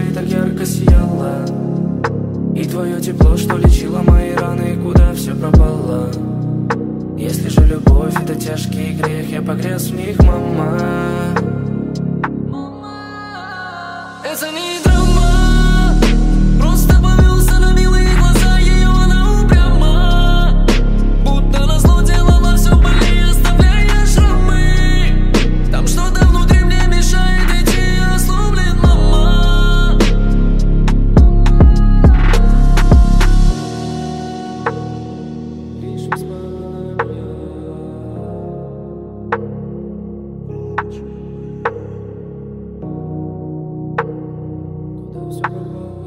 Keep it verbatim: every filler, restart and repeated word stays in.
и так ярко сияла, и твое тепло, что лечило мои раны, куда все пропало. Если же любовь — это тяжкий грех, я погряз в них, мама. Это не драма, просто повелся на милые глаза ее, она упряма. Будто назло делала все больнее, оставляя шрамы. Там что-то внутри мне мешает идти, ослаблен, мама. Лишь все пропало.